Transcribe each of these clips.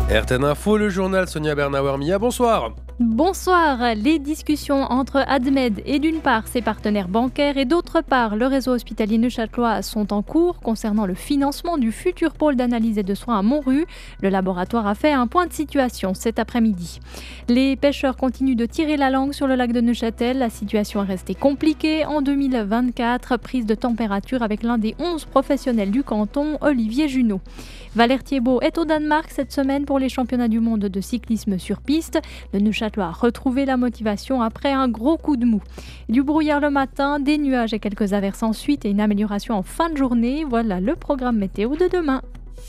RTN Info, le journal Sonia Bernauer-Mia, bonsoir. Bonsoir. Les discussions entre Admed et d'une part ses partenaires bancaires et d'autre part le réseau hospitalier neuchâtelois sont en cours concernant le financement du futur pôle d'analyse et de soins à Montru. Le laboratoire a fait un point de situation cet après-midi. Les pêcheurs continuent de tirer la langue sur le lac de Neuchâtel. La situation est restée compliquée en 2024. Prise de température avec l'un des 11 professionnels du canton, Olivier Junot. Valère Thiebaud est au Danemark cette semaine pour les championnats du monde de cyclisme sur piste. Le Neuchâtelois a retrouvé la motivation après un gros coup de mou. Du brouillard le matin, des nuages et quelques averses ensuite et une amélioration en fin de journée. Voilà le programme météo de demain.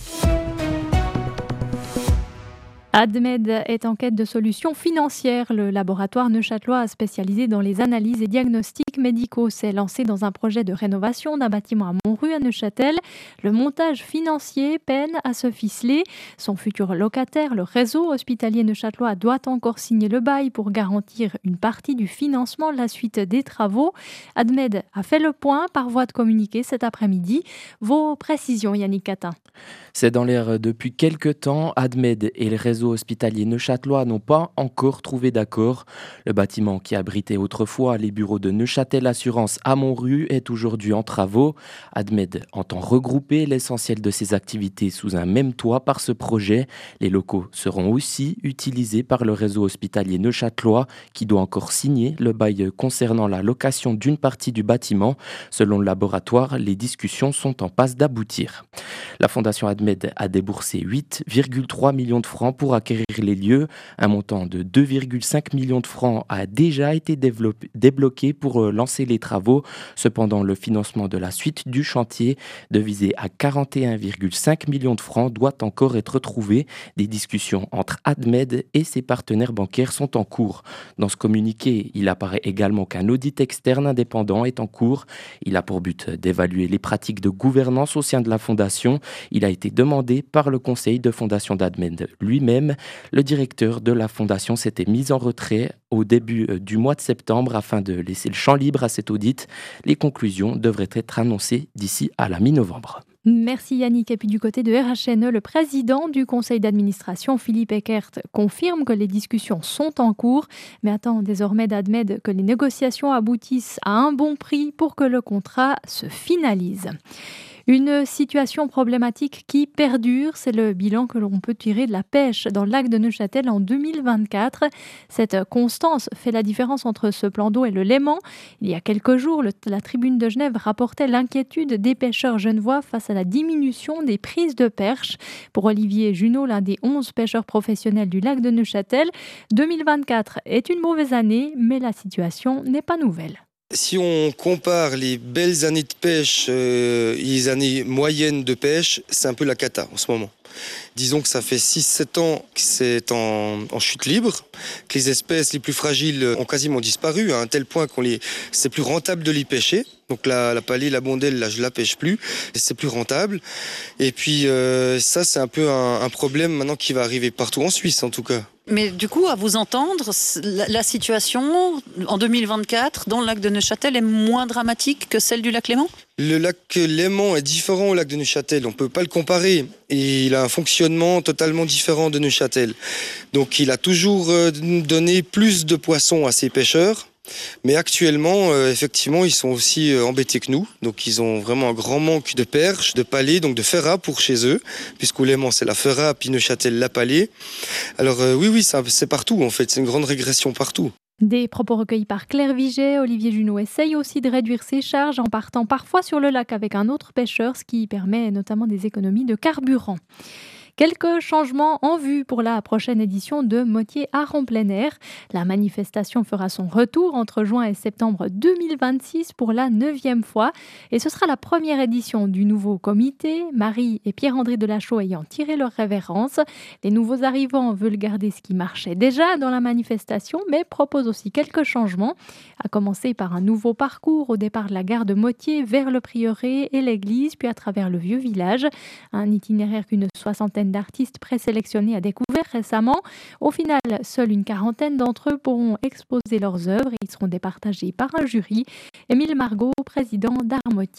Admed est en quête de solutions financières. Le laboratoire neuchâtelois spécialisé dans les analyses et diagnostics médicaux s'est lancé dans un projet de rénovation d'un bâtiment à Montru à Neuchâtel. Le montage financier peine à se ficeler. Son futur locataire, le réseau hospitalier neuchâtelois, doit encore signer le bail pour garantir une partie du financement de la suite des travaux. Admed a fait le point par voie de communiqué cet après-midi. Vos précisions, Yannick Catin. C'est dans l'air depuis quelques temps. Admed et le réseau hospitalier neuchâtelois n'ont pas encore trouvé d'accord. Le bâtiment qui abritait autrefois les bureaux de Neuchâtel Assurance à Montru est aujourd'hui en travaux. Admed entend regrouper l'essentiel de ses activités sous un même toit par ce projet. Les locaux seront aussi utilisés par le réseau hospitalier neuchâtelois qui doit encore signer le bail concernant la location d'une partie du bâtiment. Selon le laboratoire, les discussions sont en passe d'aboutir. La Fondation Admed a déboursé 8,3 millions de francs pour acquérir les lieux. Un montant de 2,5 millions de francs a déjà été débloqué pour lancer les travaux. Cependant, le financement de la suite du chantier, devisé à 41,5 millions de francs, doit encore être trouvé. Des discussions entre Admed et ses partenaires bancaires sont en cours. Dans ce communiqué, il apparaît également qu'un audit externe indépendant est en cours. Il a pour but d'évaluer les pratiques de gouvernance au sein de la Fondation. Il a été demandé par le conseil de fondation d'Admed lui-même. Le directeur de la fondation s'était mis en retrait au début du mois de septembre afin de laisser le champ libre à cet audit. Les conclusions devraient être annoncées d'ici à la mi-novembre. Merci Yannick. Et puis du côté de RHNE, le président du conseil d'administration, Philippe Eckert, confirme que les discussions sont en cours, mais attend désormais d'Admed que les négociations aboutissent à un bon prix pour que le contrat se finalise. Une situation problématique qui perdure, c'est le bilan que l'on peut tirer de la pêche dans le lac de Neuchâtel en 2024. Cette constance fait la différence entre ce plan d'eau et le Léman. Il y a quelques jours, la Tribune de Genève rapportait l'inquiétude des pêcheurs genevois face à la diminution des prises de perche. Pour Olivier Junot, l'un des 11 pêcheurs professionnels du lac de Neuchâtel, 2024 est une mauvaise année, mais la situation n'est pas nouvelle. Si on compare les belles années de pêche et les années moyennes de pêche, c'est un peu la cata en ce moment. Disons que ça fait 6-7 ans que c'est en chute libre, que les espèces les plus fragiles ont quasiment disparu, à un tel point c'est plus rentable de les pêcher. Donc la palée, la bondelle, là je la pêche plus, c'est plus rentable. Et puis ça c'est un peu un problème maintenant qui va arriver partout en Suisse en tout cas. Mais du coup, à vous entendre, la situation en 2024 dans le lac de Neuchâtel est moins dramatique que celle du lac Léman ? Le lac Léman est différent au lac de Neuchâtel, on ne peut pas le comparer. Et il a un fonctionnement totalement différent de Neuchâtel. Donc il a toujours donné plus de poissons à ses pêcheurs. Mais actuellement, effectivement, ils sont aussi embêtés que nous. Donc ils ont vraiment un grand manque de perches, de palais, donc de ferra pour chez eux. Puisqu'au Léman, c'est la ferra, puis Neuchâtel, la palais. Alors oui, c'est partout en fait. C'est une grande régression partout. Des propos recueillis par Claire Viget. Olivier Junot essaye aussi de réduire ses charges en partant parfois sur le lac avec un autre pêcheur, ce qui permet notamment des économies de carburant. Quelques changements en vue pour la prochaine édition de Motier Art en plein air. La manifestation fera son retour entre juin et septembre 2026 pour la 9e fois. Et ce sera la première édition du nouveau comité, Marie et Pierre-André Delachaux ayant tiré leur révérence. Les nouveaux arrivants veulent garder ce qui marchait déjà dans la manifestation, mais proposent aussi quelques changements, à commencer par un nouveau parcours au départ de la gare de Motier vers le prieuré et l'église, puis à travers le vieux village. Un itinéraire qu'une soixantaine d'artistes présélectionnés a découvert récemment. Au final, seule une quarantaine d'entre eux pourront exposer leurs œuvres et ils seront départagés par un jury. Émile Margot, président d'Art Motier.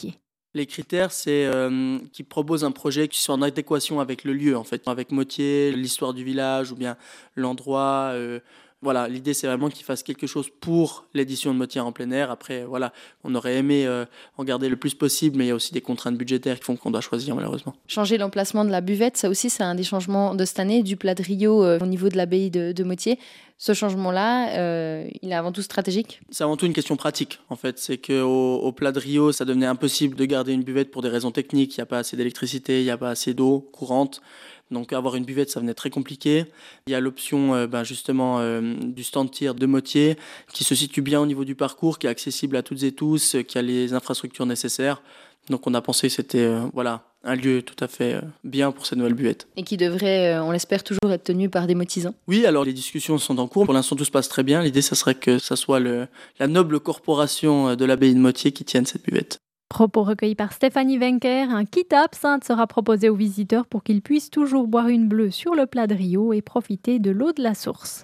Les critères, c'est qu'ils proposent un projet qui soit en adéquation avec le lieu, en fait, avec Motier, l'histoire du village ou bien l'endroit. Voilà, l'idée, c'est vraiment qu'ils fassent quelque chose pour l'édition de Motier en plein air. Après, voilà, on aurait aimé en garder le plus possible, mais il y a aussi des contraintes budgétaires qui font qu'on doit choisir, malheureusement. Changer l'emplacement de la buvette, ça aussi, c'est un des changements de cette année, du plat de Rio au niveau de l'abbaye de Motier. Ce changement-là, il est avant tout stratégique. C'est avant tout une question pratique, en fait. C'est qu'au Plat de Rio, ça devenait impossible de garder une buvette pour des raisons techniques. Il n'y a pas assez d'électricité, il n'y a pas assez d'eau courante. Donc avoir une buvette, ça venait très compliqué. Il y a l'option justement du stand tir de Motier qui se situe bien au niveau du parcours, qui est accessible à toutes et tous, qui a les infrastructures nécessaires. Donc on a pensé que c'était un lieu tout à fait bien pour cette nouvelle buvette. Et qui devrait, on l'espère, toujours être tenu par des motisans. Oui, alors les discussions sont en cours. Pour l'instant, tout se passe très bien. L'idée, ça serait que ça soit la noble corporation de l'abbaye de Motier qui tienne cette buvette. Propos recueillis par Stéphanie Wenker, un kit à absinthe sera proposé aux visiteurs pour qu'ils puissent toujours boire une bleue sur le plat de Rio et profiter de l'eau de la source.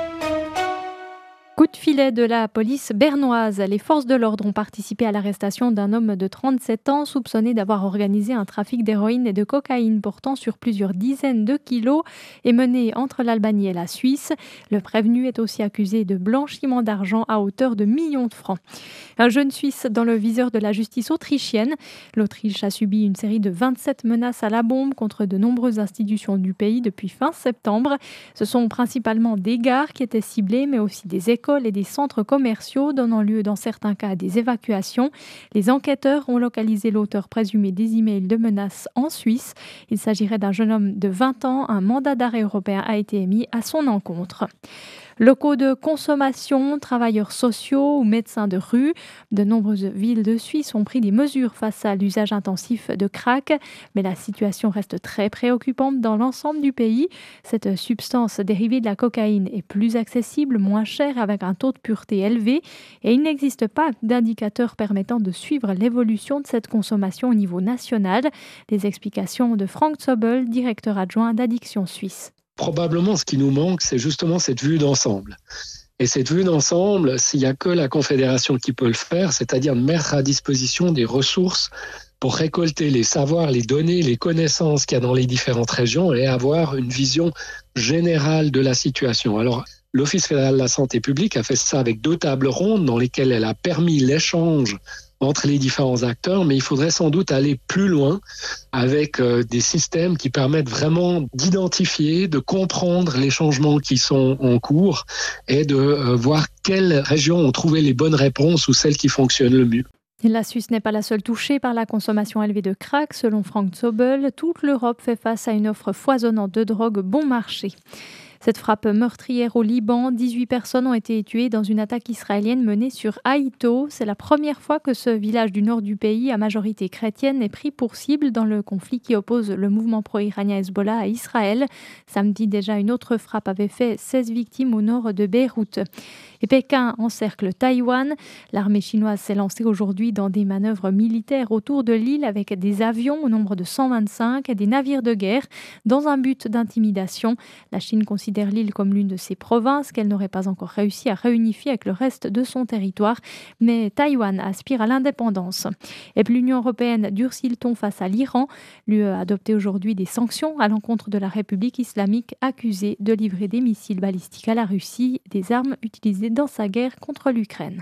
Coup de filet de la police bernoise. Les forces de l'ordre ont participé à l'arrestation d'un homme de 37 ans soupçonné d'avoir organisé un trafic d'héroïne et de cocaïne portant sur plusieurs dizaines de kilos et mené entre l'Albanie et la Suisse. Le prévenu est aussi accusé de blanchiment d'argent à hauteur de millions de francs. Un jeune Suisse dans le viseur de la justice autrichienne. L'Autriche a subi une série de 27 menaces à la bombe contre de nombreuses institutions du pays depuis fin septembre. Ce sont principalement des gares qui étaient ciblées, mais aussi des écoles et des centres commerciaux, donnant lieu dans certains cas à des évacuations. Les enquêteurs ont localisé l'auteur présumé des emails de menaces en Suisse. Il s'agirait d'un jeune homme de 20 ans. Un mandat d'arrêt européen a été émis à son encontre. Locaux de consommation, travailleurs sociaux ou médecins de rue, de nombreuses villes de Suisse ont pris des mesures face à l'usage intensif de crack, mais la situation reste très préoccupante dans l'ensemble du pays. Cette substance dérivée de la cocaïne est plus accessible, moins chère, avec un taux de pureté élevé, et il n'existe pas d'indicateur permettant de suivre l'évolution de cette consommation au niveau national. Les explications de Frank Zobel, directeur adjoint d'Addiction Suisse. Probablement, ce qui nous manque, c'est justement cette vue d'ensemble. Et cette vue d'ensemble, s'il n'y a que la Confédération qui peut le faire, c'est-à-dire de mettre à disposition des ressources pour récolter les savoirs, les données, les connaissances qu'il y a dans les différentes régions et avoir une vision générale de la situation. Alors, l'Office fédéral de la santé publique a fait ça avec 2 tables rondes dans lesquelles elle a permis l'échange entre les différents acteurs, mais il faudrait sans doute aller plus loin avec des systèmes qui permettent vraiment d'identifier, de comprendre les changements qui sont en cours et de voir quelles régions ont trouvé les bonnes réponses ou celles qui fonctionnent le mieux. La Suisse n'est pas la seule touchée par la consommation élevée de crack. Selon Frank Zobel, toute l'Europe fait face à une offre foisonnante de drogue bon marché. Cette frappe meurtrière au Liban, 18 personnes ont été tuées dans une attaque israélienne menée sur Haïto. C'est la première fois que ce village du nord du pays, à majorité chrétienne, est pris pour cible dans le conflit qui oppose le mouvement pro-iranien Hezbollah à Israël. Samedi déjà, une autre frappe avait fait 16 victimes au nord de Beyrouth. Et Pékin encercle Taïwan. L'armée chinoise s'est lancée aujourd'hui dans des manœuvres militaires autour de l'île avec des avions au nombre de 125 et des navires de guerre dans un but d'intimidation. La Chine considère l'île comme l'une de ses provinces qu'elle n'aurait pas encore réussi à réunifier avec le reste de son territoire. Mais Taïwan aspire à l'indépendance. Et puis l'Union européenne durcit le ton face à l'Iran. L'UE a adopté aujourd'hui des sanctions à l'encontre de la République islamique accusée de livrer des missiles balistiques à la Russie, des armes utilisées dans sa guerre contre l'Ukraine.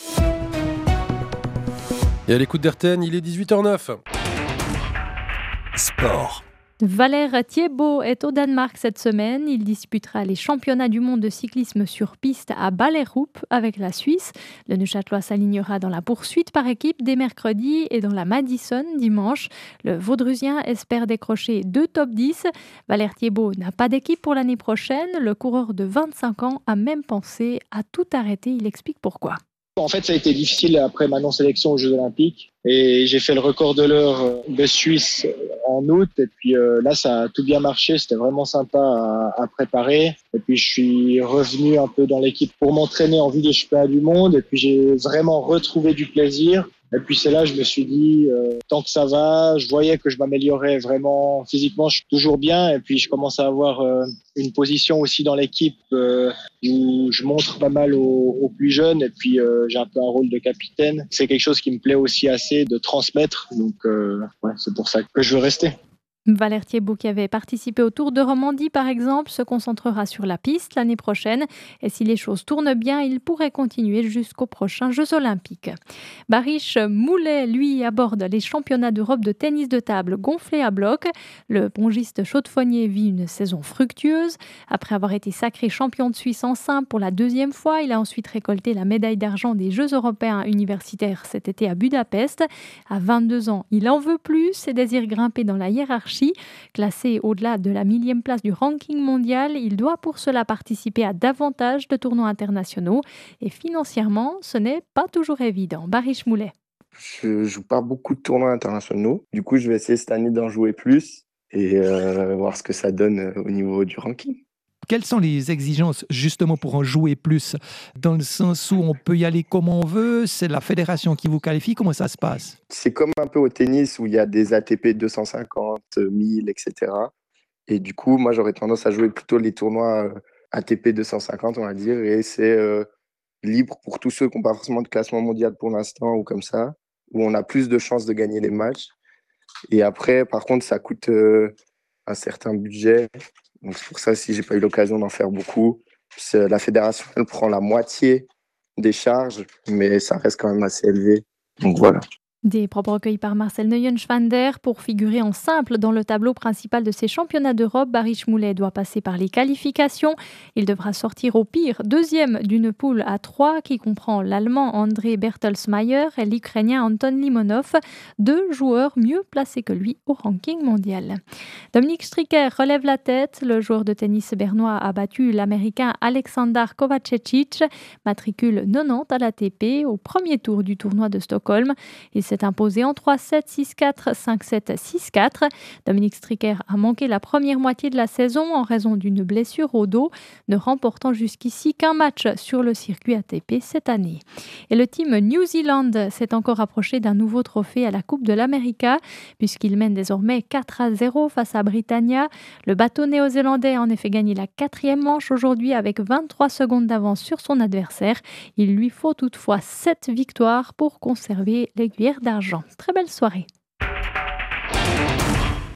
Et à l'écoute d'RTN, il est 18h09. Sport. Valère Thiébaut est au Danemark cette semaine. Il disputera les championnats du monde de cyclisme sur piste à Ballerup avec la Suisse. Le Neuchâtelois s'alignera dans la poursuite par équipe dès mercredi et dans la Madison dimanche. Le Vaudrusien espère décrocher 2 top 10. Valère Thiébaut n'a pas d'équipe pour l'année prochaine. Le coureur de 25 ans a même pensé à tout arrêter. Il explique pourquoi. En fait, ça a été difficile après ma non-sélection aux Jeux Olympiques et j'ai fait le record de l'heure de Suisse en août et puis là, ça a tout bien marché. C'était vraiment sympa à préparer et puis je suis revenu un peu dans l'équipe pour m'entraîner en vue des championnats du monde et puis j'ai vraiment retrouvé du plaisir Et puis c'est là, je me suis dit, tant que ça va, je voyais que je m'améliorais vraiment physiquement, je suis toujours bien. Et puis je commence à avoir une position aussi dans l'équipe où je montre pas mal aux plus jeunes. Et puis j'ai un peu un rôle de capitaine. C'est quelque chose qui me plaît aussi assez de transmettre. Donc ouais, c'est pour ça que je veux rester. Valère Thiébaut, qui avait participé au Tour de Romandie par exemple, se concentrera sur la piste l'année prochaine et si les choses tournent bien, il pourrait continuer jusqu'aux prochains Jeux Olympiques. Barish Moulet, lui, aborde les championnats d'Europe de tennis de table gonflés à bloc. Le pongiste chaudefonnier vit une saison fructueuse. Après avoir été sacré champion de Suisse en simple pour la 2e fois, il a ensuite récolté la médaille d'argent des Jeux européens universitaires cet été à Budapest. À 22 ans, il en veut plus et désire grimper dans la hiérarchie. Classé au-delà de la 1000e place du ranking mondial, il doit pour cela participer à davantage de tournois internationaux. Et financièrement, ce n'est pas toujours évident. Barish Moulet. Je joue pas beaucoup de tournois internationaux. Du coup, je vais essayer cette année d'en jouer plus et voir ce que ça donne au niveau du ranking. Quelles sont les exigences justement pour en jouer plus? Dans le sens où on peut y aller comme on veut, c'est la fédération qui vous qualifie, comment ça se passe? C'est comme un peu au tennis où il y a des ATP 250, 1000, etc. Et du coup, moi, j'aurais tendance à jouer plutôt les tournois ATP 250, on va dire, et c'est libre pour tous ceux qui n'ont pas forcément de classement mondial pour l'instant ou comme ça, où on a plus de chances de gagner les matchs. Et après, par contre, ça coûte un certain budget. Donc c'est pour ça, si j'ai pas eu l'occasion d'en faire beaucoup, la fédération, elle prend la moitié des charges, mais ça reste quand même assez élevé. Donc voilà. Des propos recueillis par Marcel Neuenschwander. Pour figurer en simple dans le tableau principal de ces championnats d'Europe, Barish Moulet doit passer par les qualifications. Il devra sortir au pire 2e d'une poule à 3 qui comprend l'Allemand André Bertelsmeier et l'Ukrainien Anton Limonov, 2 joueurs mieux placés que lui au ranking mondial. Dominique Stricker relève la tête. Le joueur de tennis bernois a battu l'Américain Alexander Kovacevic, matricule 90 à l'ATP, au premier tour du tournoi de Stockholm. Il s'est imposé en 3-7, 6-4, 5-7, 6-4. Dominique Stricker a manqué la première moitié de la saison en raison d'une blessure au dos, ne remportant jusqu'ici qu'un match sur le circuit ATP cette année. Et le team New Zealand s'est encore approché d'un nouveau trophée à la Coupe de l'America, puisqu'il mène désormais 4-0 face à Britannia. Le bateau néo-zélandais a en effet gagné la 4e manche aujourd'hui avec 23 secondes d'avance sur son adversaire. Il lui faut toutefois 7 victoires pour conserver l'aiguillère d'argent. Très belle soirée.